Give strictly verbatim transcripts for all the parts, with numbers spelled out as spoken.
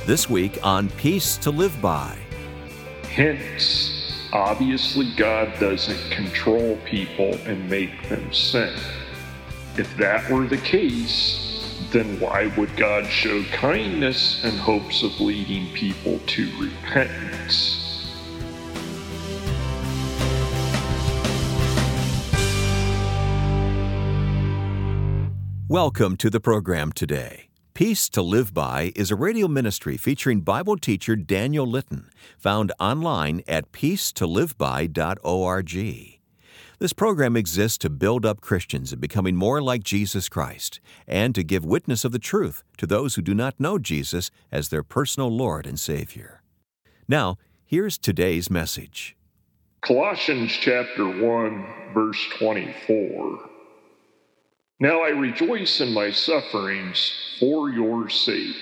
This week on Peace to Live By. Hence, obviously God doesn't control people and make them sin. If that were the case, then why would God show kindness in hopes of leading people to repentance? Welcome to the program today. Peace to Live By is a radio ministry featuring Bible teacher Daniel Litton, found online at peace to live by dot org. This program exists to build up Christians in becoming more like Jesus Christ and to give witness of the truth to those who do not know Jesus as their personal Lord and Savior. Now, here's today's message. Colossians chapter one, verse twenty-four. Now I rejoice in my sufferings for your sake.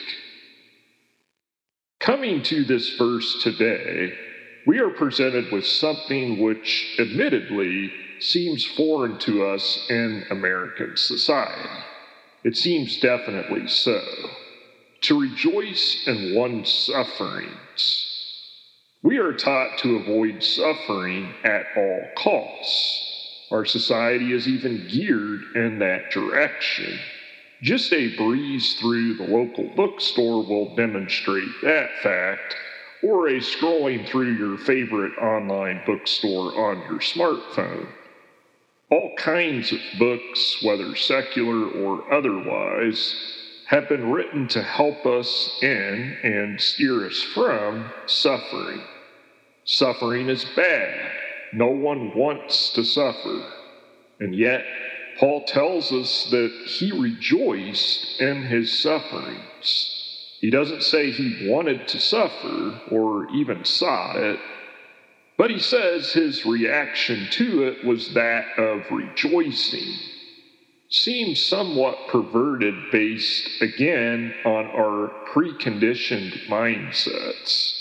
Coming to this verse today, we are presented with something which admittedly seems foreign to us in American society. It seems definitely so. To rejoice in one's sufferings. We are taught to avoid suffering at all costs. Our society is even geared in that direction. Just a breeze through the local bookstore will demonstrate that fact, or a scrolling through your favorite online bookstore on your smartphone. All kinds of books, whether secular or otherwise, have been written to help us in and steer us from suffering. Suffering is bad. No one wants to suffer. And yet, Paul tells us that he rejoiced in his sufferings. He doesn't say he wanted to suffer or even sought it, but he says his reaction to it was that of rejoicing. Seems somewhat perverted based, again, on our preconditioned mindsets.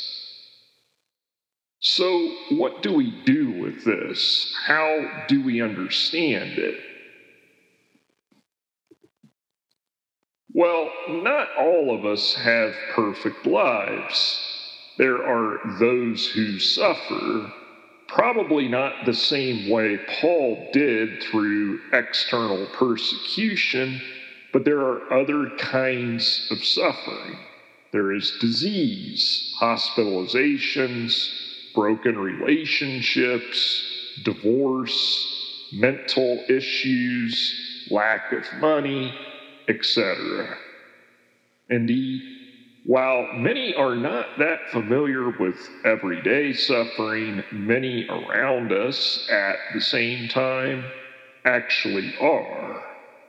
So, what do we do with this? How do we understand it? Well, not all of us have perfect lives. There are those who suffer, probably not the same way Paul did through external persecution, but there are other kinds of suffering. There is disease, hospitalizations, broken relationships, divorce, mental issues, lack of money, et cetera. Indeed, while many are not that familiar with everyday suffering, many around us at the same time actually are.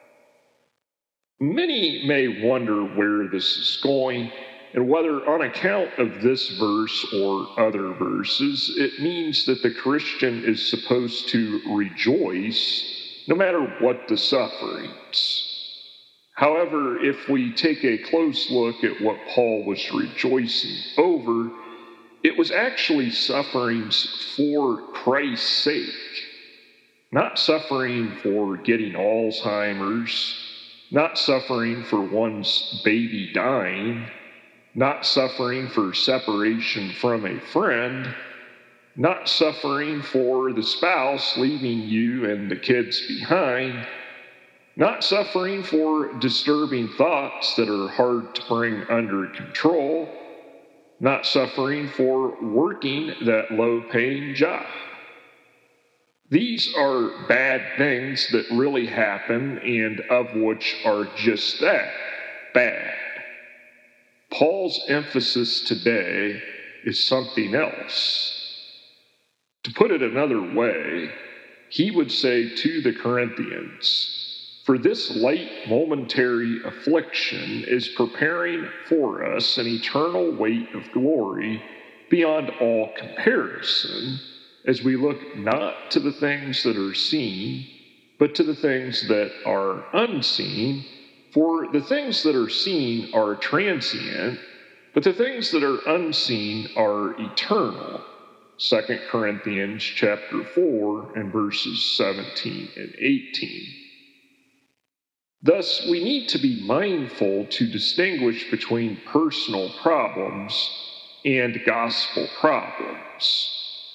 Many may wonder where this is going, and whether on account of this verse or other verses, it means that the Christian is supposed to rejoice no matter what the sufferings. However, if we take a close look at what Paul was rejoicing over, it was actually sufferings for Christ's sake. Not suffering for getting Alzheimer's, not suffering for one's baby dying, not suffering for separation from a friend, not suffering for the spouse leaving you and the kids behind, not suffering for disturbing thoughts that are hard to bring under control, not suffering for working that low-paying job. These are bad things that really happen and of which are just that, bad. Paul's emphasis today is something else. To put it another way, he would say to the Corinthians, "For this light momentary affliction is preparing for us an eternal weight of glory beyond all comparison, as we look not to the things that are seen, but to the things that are unseen. For the things that are seen are transient, but the things that are unseen are eternal." Second Corinthians chapter four and verses seventeen and eighteen. Thus, we need to be mindful to distinguish between personal problems and gospel problems.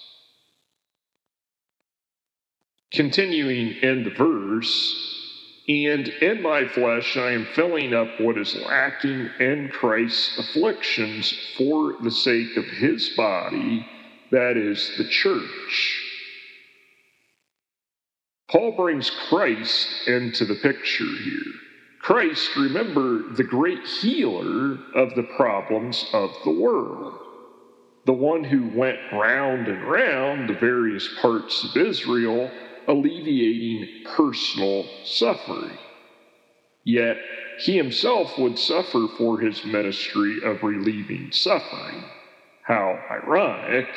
Continuing in the verse, and in my flesh I am filling up what is lacking in Christ's afflictions for the sake of his body, that is the church. Paul brings Christ into the picture here. Christ, remember, the great healer of the problems of the world, the one who went round and round the various parts of Israel, alleviating personal suffering. Yet he himself would suffer for his ministry of relieving suffering. How ironic.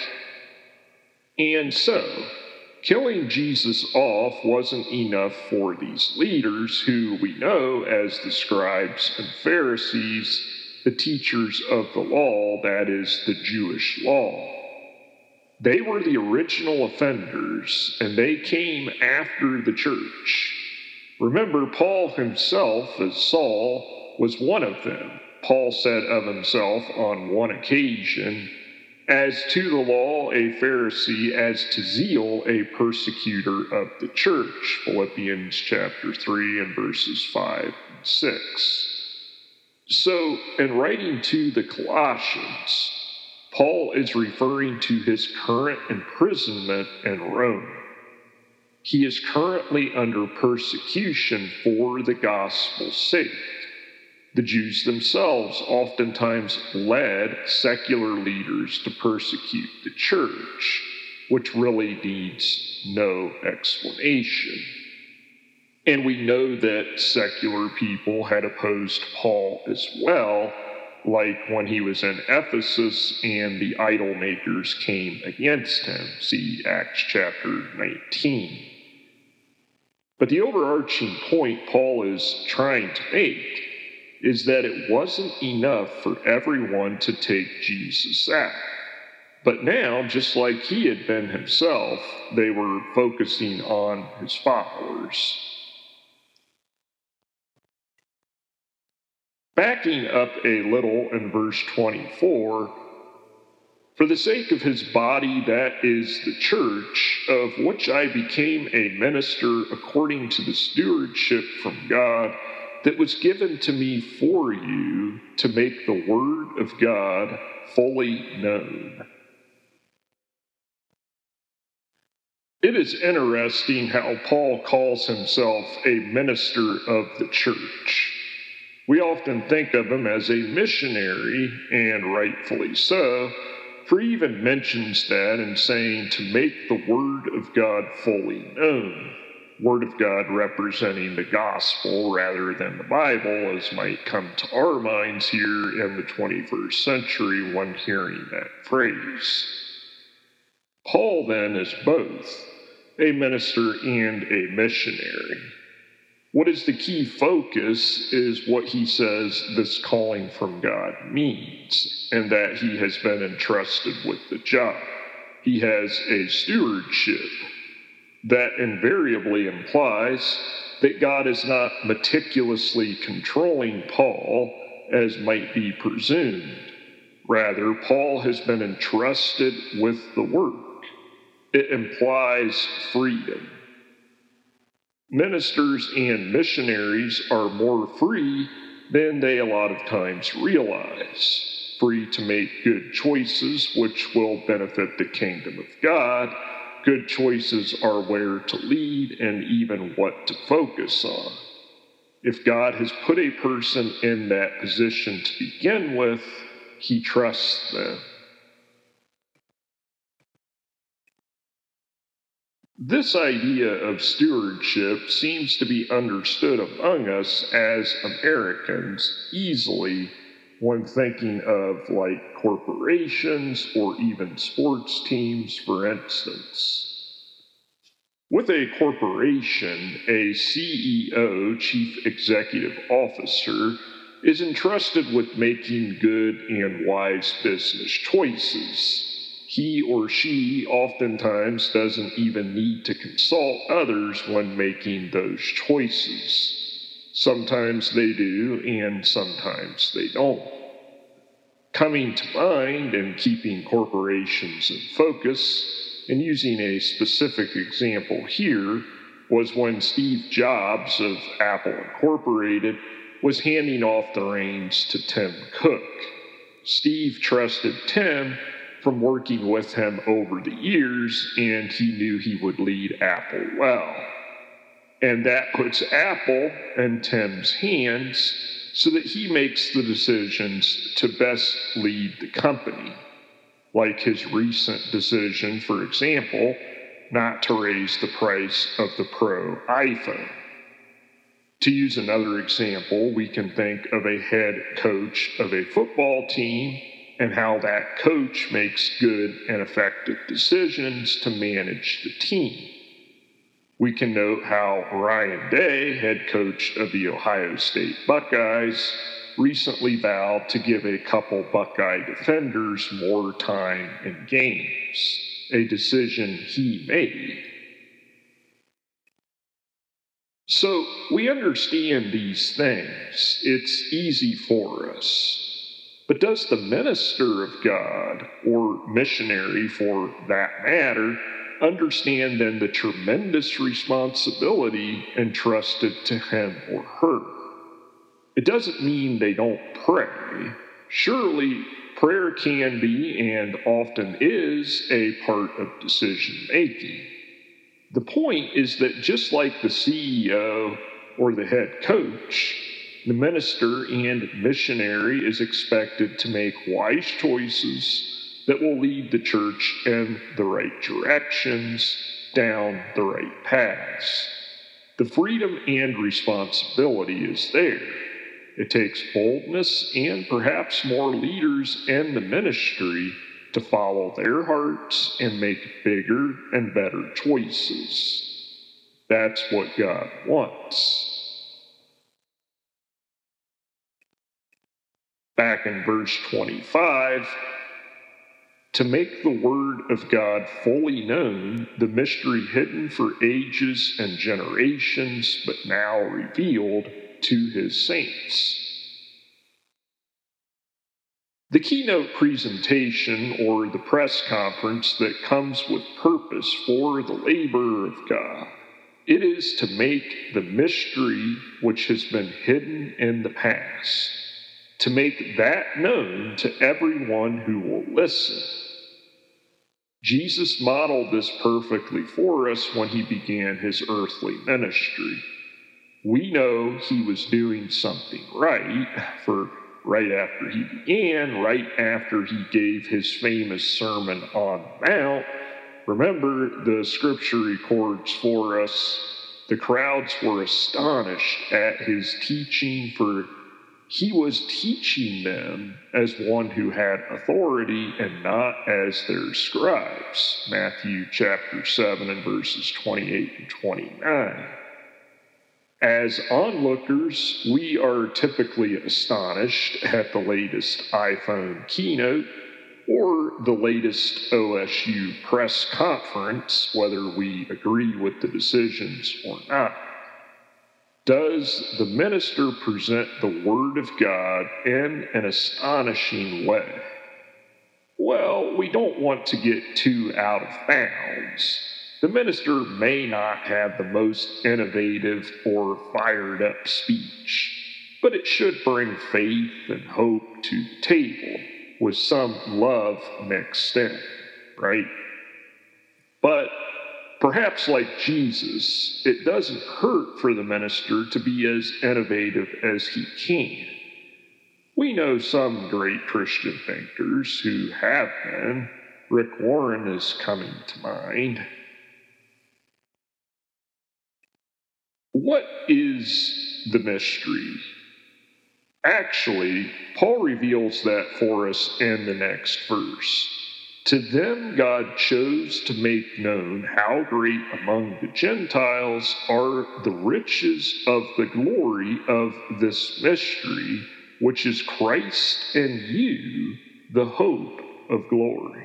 And so, killing Jesus off wasn't enough for these leaders who we know as the scribes and Pharisees, the teachers of the law, that is, the Jewish law. They were the original offenders, and they came after the church. Remember, Paul himself, as Saul, was one of them. Paul said of himself on one occasion, "As to the law, a Pharisee, as to zeal, a persecutor of the church." Philippians chapter three and verses five and six. So, in writing to the Colossians, Paul is referring to his current imprisonment in Rome. He is currently under persecution for the gospel's sake. The Jews themselves oftentimes led secular leaders to persecute the church, which really needs no explanation. And we know that secular people had opposed Paul as well, like when he was in Ephesus and the idol makers came against him. See Acts chapter nineteen. But the overarching point Paul is trying to make is that it wasn't enough for everyone to take Jesus out. But now, just like he had been himself, they were focusing on his followers. Backing up a little in verse twenty-four, "For the sake of his body, that is the church, of which I became a minister according to the stewardship from God that was given to me for you, to make the word of God fully known." It is interesting how Paul calls himself a minister of the church. We often think of him as a missionary, and rightfully so, for he even mentions that in saying to make the word of God fully known. Word of God representing the gospel rather than the Bible, as might come to our minds here in the twenty-first century when hearing that phrase. Paul, then, is both a minister and a missionary. What is the key focus is what he says this calling from God means, and that he has been entrusted with the job. He has a stewardship. That invariably implies that God is not meticulously controlling Paul, as might be presumed. Rather, Paul has been entrusted with the work. It implies freedom. Ministers and missionaries are more free than they a lot of times realize. Free to make good choices which will benefit the kingdom of God. Good choices are where to lead and even what to focus on. If God has put a person in that position to begin with, he trusts them. This idea of stewardship seems to be understood among us as Americans easily when thinking of like corporations or even sports teams, for instance. With a corporation, a C E O, Chief Executive Officer, is entrusted with making good and wise business choices. He or she oftentimes doesn't even need to consult others when making those choices. Sometimes they do, and sometimes they don't. Coming to mind and keeping corporations in focus, and using a specific example here, was when Steve Jobs of Apple Incorporated was handing off the reins to Tim Cook. Steve trusted Tim from working with him over the years, and he knew he would lead Apple well. And that puts Apple in Tim's hands so that he makes the decisions to best lead the company, like his recent decision, for example, not to raise the price of the Pro iPhone. To use another example, we can think of a head coach of a football team and how that coach makes good and effective decisions to manage the team. We can note how Ryan Day, head coach of the Ohio State Buckeyes, recently vowed to give a couple Buckeye defenders more time in games, a decision he made. So we understand these things. It's easy for us. But does the minister of God, or missionary for that matter, understand then the tremendous responsibility entrusted to him or her? It doesn't mean they don't pray. Surely prayer can be, and often is, a part of decision making. The point is that just like the C E O or the head coach, the minister and missionary is expected to make wise choices that will lead the church in the right directions, down the right paths. The freedom and responsibility is there. It takes boldness and perhaps more leaders in the ministry to follow their hearts and make bigger and better choices. That's what God wants. Back in verse twenty-five, to make the word of God fully known, the mystery hidden for ages and generations, but now revealed to his saints. The keynote presentation, or the press conference that comes with purpose for the labor of God, it is to make the mystery which has been hidden in the past, to make that known to everyone who will listen. Jesus modeled this perfectly for us when he began his earthly ministry. We know he was doing something right, for right after he began, right after he gave his famous Sermon on the Mount, remember, the scripture records for us, the crowds were astonished at his teaching, for he was teaching them as one who had authority and not as their scribes. Matthew chapter seven and verses twenty-eight and twenty-nine. As onlookers, we are typically astonished at the latest iPhone keynote or the latest O S U press conference, whether we agree with the decisions or not. Does the minister present the Word of God in an astonishing way? Well, we don't want to get too out of bounds. The minister may not have the most innovative or fired up speech, but it should bring faith and hope to the table with some love mixed in, right? But perhaps like Jesus, it doesn't hurt for the minister to be as innovative as he can. We know some great Christian thinkers who have been. Rick Warren is coming to mind. What is the mystery? Actually, Paul reveals that for us in the next verse. To them God chose to make known how great among the Gentiles are the riches of the glory of this mystery, which is Christ in you, the hope of glory.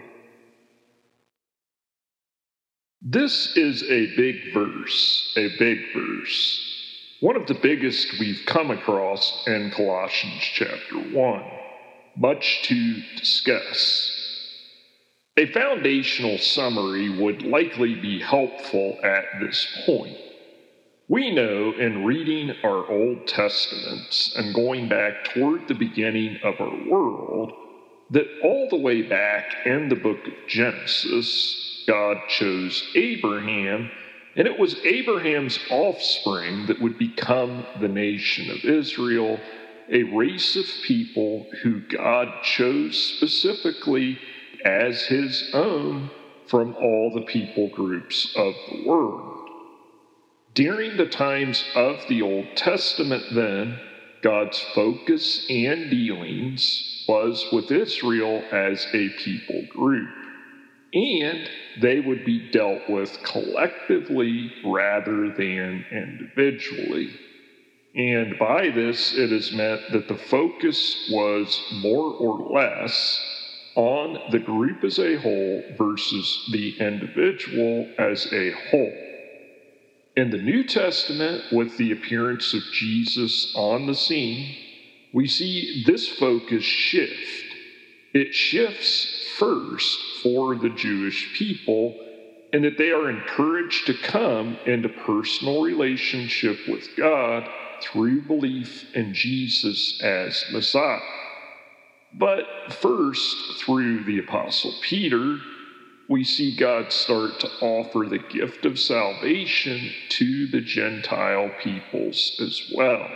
This is a big verse, a big verse. one of the biggest we've come across in Colossians chapter one, much to discuss. A foundational summary would likely be helpful at this point. We know in reading our Old Testaments and going back toward the beginning of our world that all the way back in the book of Genesis, God chose Abraham, and it was Abraham's offspring that would become the nation of Israel, a race of people who God chose specifically as his own from all the people groups of the world. During the times of the Old Testament, then, God's focus and dealings was with Israel as a people group, and they would be dealt with collectively rather than individually. And by this, it is meant that the focus was more or less on the group as a whole versus the individual as a whole. In the New Testament, with the appearance of Jesus on the scene, we see this focus shift. It shifts first for the Jewish people, in that they are encouraged to come into personal relationship with God through belief in Jesus as Messiah. But first, through the Apostle Peter, we see God start to offer the gift of salvation to the Gentile peoples as well.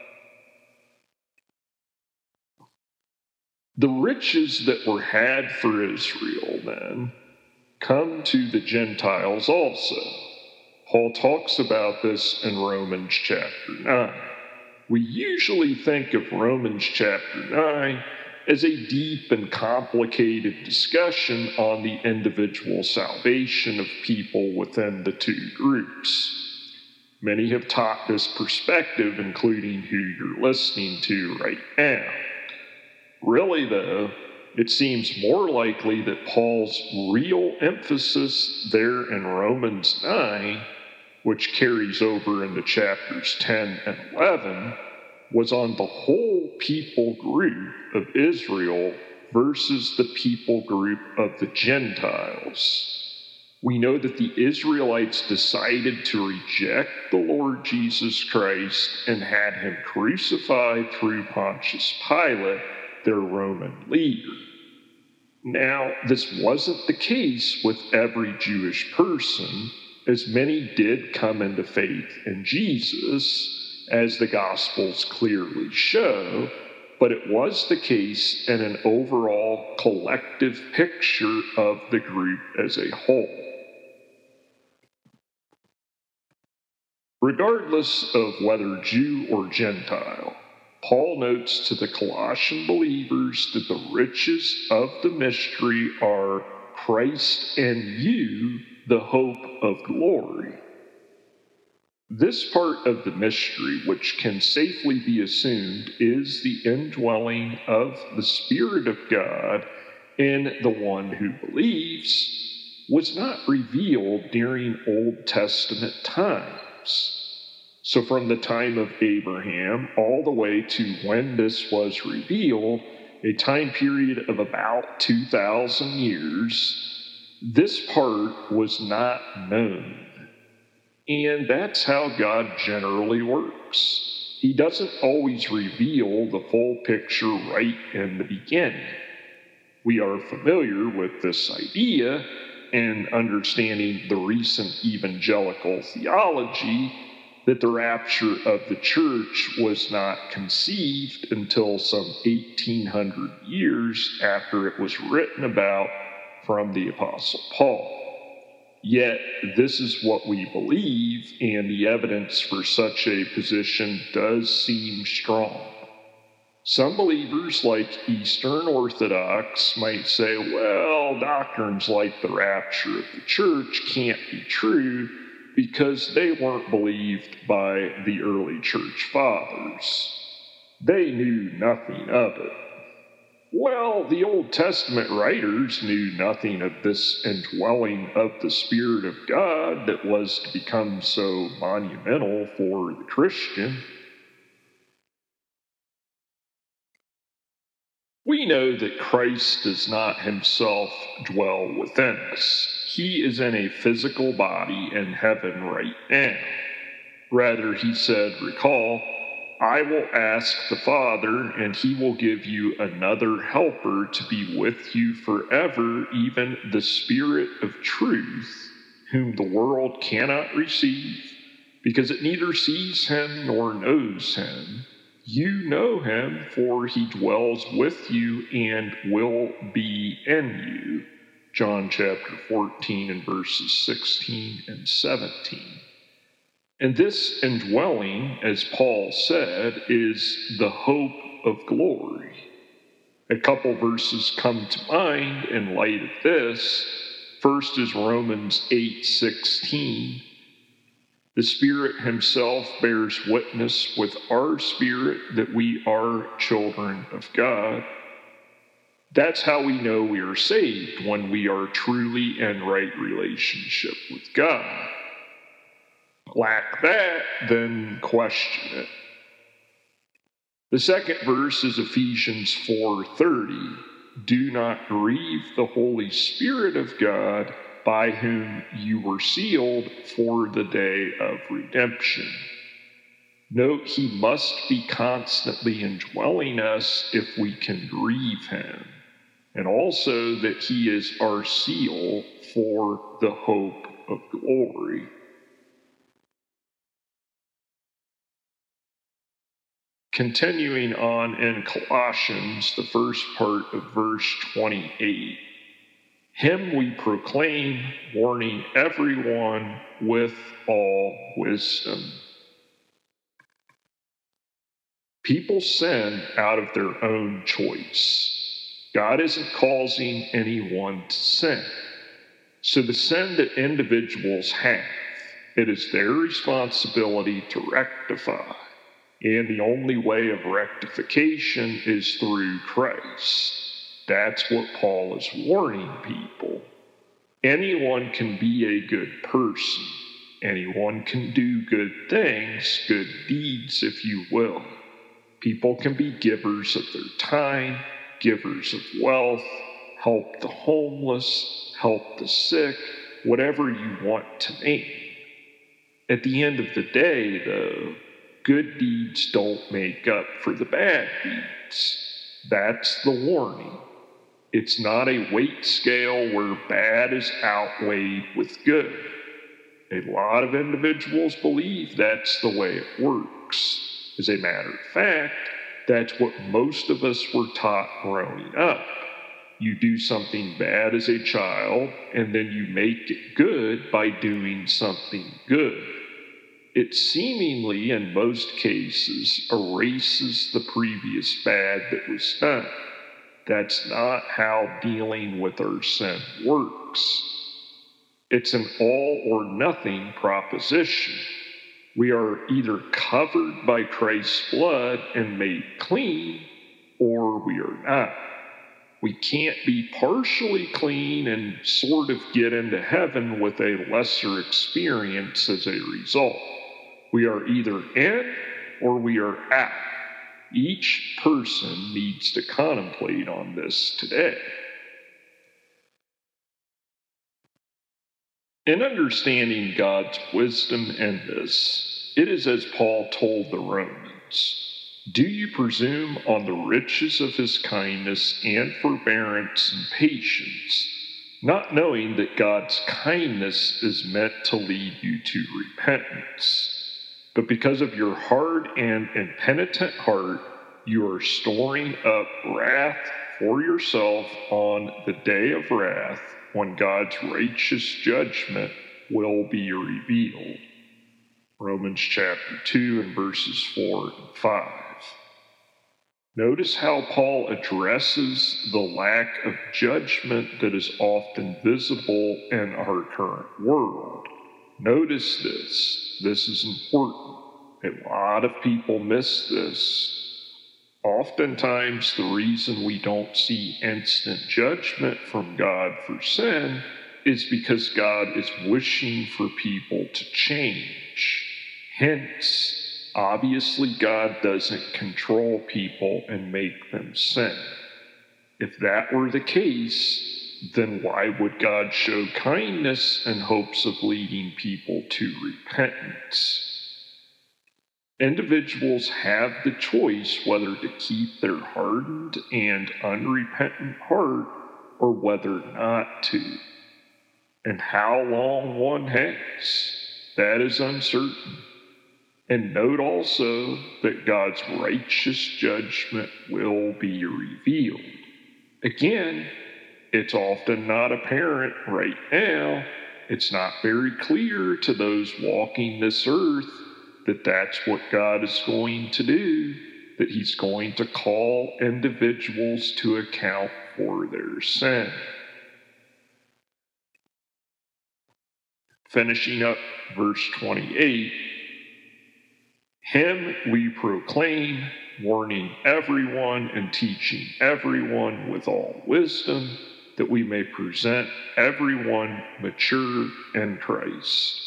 The riches that were had for Israel, then, come to the Gentiles also. Paul talks about this in Romans chapter nine. We usually think of Romans chapter nine as a deep and complicated discussion on the individual salvation of people within the two groups. Many have taught this perspective, including who you're listening to right now. Really, though, it seems more likely that Paul's real emphasis there in Romans nine, which carries over into chapters ten and eleven, was on the whole people group of Israel versus the people group of the Gentiles. We know that the Israelites decided to reject the Lord Jesus Christ and had him crucified through Pontius Pilate, their Roman leader. Now, this wasn't the case with every Jewish person, as many did come into faith in Jesus, as the Gospels clearly show, but it was the case in an overall collective picture of the group as a whole. Regardless of whether Jew or Gentile, Paul notes to the Colossian believers that the riches of the mystery are Christ in you, the hope of glory. This part of the mystery, which can safely be assumed, is the indwelling of the Spirit of God in the one who believes, was not revealed during Old Testament times. So from the time of Abraham all the way to when this was revealed, a time period of about two thousand years, this part was not known. And that's how God generally works. He doesn't always reveal the full picture right in the beginning. We are familiar with this idea and understanding the recent evangelical theology that the rapture of the church was not conceived until some eighteen hundred years after it was written about from the Apostle Paul. Yet, this is what we believe, and the evidence for such a position does seem strong. Some believers, like Eastern Orthodox, might say, well, doctrines like the rapture of the church can't be true because they weren't believed by the early church fathers. They knew nothing of it. Well, the Old Testament writers knew nothing of this indwelling of the Spirit of God that was to become so monumental for the Christian. We know that Christ does not himself dwell within us. He is in a physical body in heaven right now. Rather, he said, recall, I will ask the Father, and he will give you another helper to be with you forever, even the Spirit of truth, whom the world cannot receive, because it neither sees him nor knows him. You know him, for he dwells with you and will be in you. John chapter fourteen and verses sixteen and seventeen. And this indwelling, as Paul said, is the hope of glory. A couple verses come to mind in light of this. First is Romans eight sixteen. The Spirit himself bears witness with our spirit that we are children of God. That's how we know we are saved, when we are truly in right relationship with God. Lack that, then question it. The second verse is Ephesians four thirty. Do not grieve the Holy Spirit of God, by whom you were sealed for the day of redemption. Note, he must be constantly indwelling us if we can grieve him, and also that he is our seal for the hope of glory. Continuing on in Colossians, the first part of verse twenty-eight. Him we proclaim, warning everyone with all wisdom. People sin out of their own choice. God isn't causing anyone to sin. So the sin that individuals have, it is their responsibility to rectify. And the only way of rectification is through Christ. That's what Paul is warning people. Anyone can be a good person. Anyone can do good things, good deeds, if you will. People can be givers of their time, givers of wealth, help the homeless, help the sick, whatever you want to name. At the end of the day, though, good deeds don't make up for the bad deeds. That's the warning. It's not a weight scale where bad is outweighed with good. A lot of individuals believe that's the way it works. As a matter of fact, that's what most of us were taught growing up. You do something bad as a child, and then you make it good by doing something good. It seemingly, in most cases, erases the previous bad that was done. That's not how dealing with our sin works. It's an all or nothing proposition. We are either covered by Christ's blood and made clean, or we are not. We can't be partially clean and sort of get into heaven with a lesser experience as a result. We are either in or we are out. Each person needs to contemplate on this today. In understanding God's wisdom in this, it is as Paul told the Romans, do you presume on the riches of his kindness and forbearance and patience, not knowing that God's kindness is meant to lead you to repentance? But because of your hard and impenitent heart, you are storing up wrath for yourself on the day of wrath, when God's righteous judgment will be revealed. Romans chapter two and verses four and five. Notice how Paul addresses the lack of judgment that is often visible in our current world. Notice this. This is important. A lot of people miss this. Oftentimes, the reason we don't see instant judgment from God for sin is because God is wishing for people to change. Hence, obviously, God doesn't control people and make them sin. If that were the case, then why would God show kindness in hopes of leading people to repentance? Individuals have the choice whether to keep their hardened and unrepentant heart or whether not to. And how long one has, that is uncertain. And note also that God's righteous judgment will be revealed. Again, it's often not apparent right now. It's not very clear to those walking this earth that that's what God is going to do, that he's going to call individuals to account for their sin. Finishing up verse twenty-eight, him we proclaim, warning everyone and teaching everyone with all wisdom, that we may present everyone mature in Christ.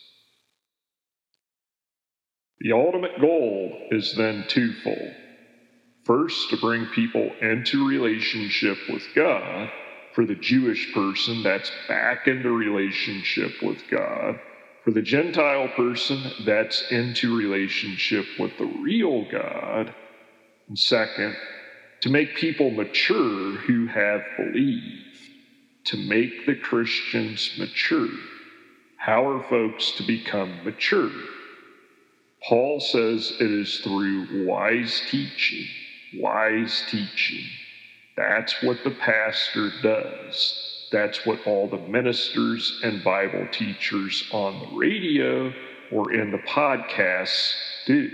The ultimate goal is then twofold. First, to bring people into relationship with God. For the Jewish person, that's back into relationship with God. For the Gentile person, that's into relationship with the real God. And second, to make people mature who have believed. To make the Christians mature. How are folks to become mature? Paul says it is through wise teaching. Wise teaching. That's what the pastor does. That's what all the ministers and Bible teachers on the radio or in the podcasts do.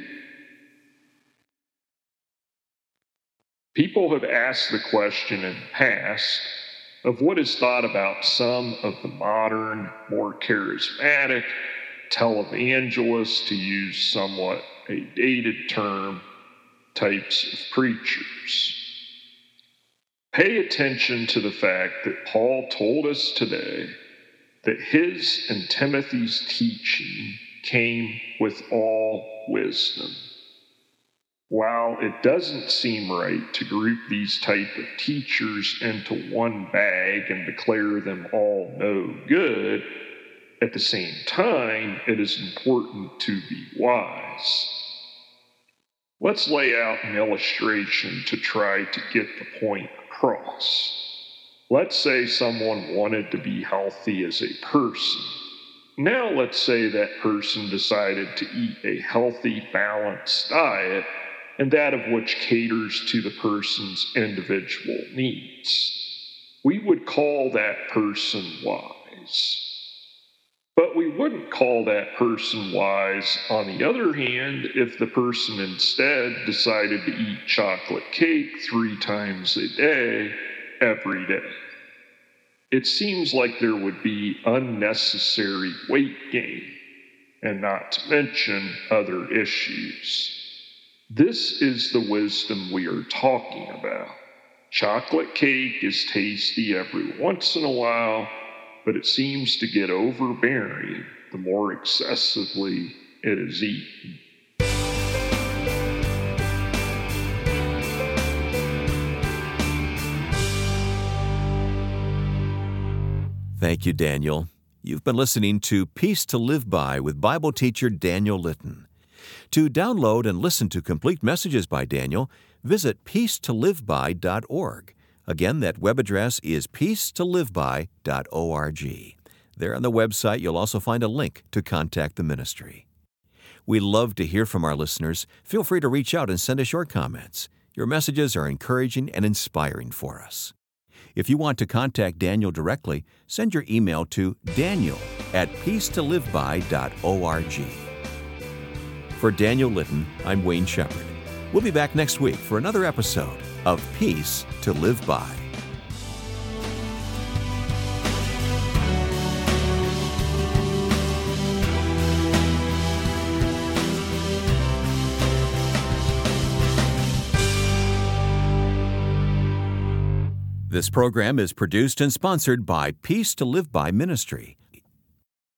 People have asked the question in the past of what is thought about some of the modern, more charismatic televangelists, to use somewhat a dated term, types of preachers. Pay attention to the fact that Paul told us today that his and Timothy's teaching came with all wisdom. While it doesn't seem right to group these type of teachers into one bag and declare them all no good, at the same time, it is important to be wise. Let's lay out an illustration to try to get the point across. Let's say someone wanted to be healthy as a person. Now let's say that person decided to eat a healthy, balanced diet, and that of which caters to the person's individual needs. We would call that person wise. But we wouldn't call that person wise, on the other hand, if the person instead decided to eat chocolate cake three times a day, every day. It seems like there would be unnecessary weight gain, and not to mention other issues. This is the wisdom we are talking about. Chocolate cake is tasty every once in a while, but it seems to get overbearing the more excessively it is eaten. Thank you, Daniel. You've been listening to Peace to Live By with Bible teacher Daniel Litton. To download and listen to complete messages by Daniel, visit peace to live by dot org. Again, that web address is peace to live by dot org. There on the website, you'll also find a link to contact the ministry. We love to hear from our listeners. Feel free to reach out and send us your comments. Your messages are encouraging and inspiring for us. If you want to contact Daniel directly, send your email to daniel at peace to live by dot org. For Daniel Litton, I'm Wayne Shepherd. We'll be back next week for another episode of Peace to Live By. This program is produced and sponsored by Peace to Live By Ministry.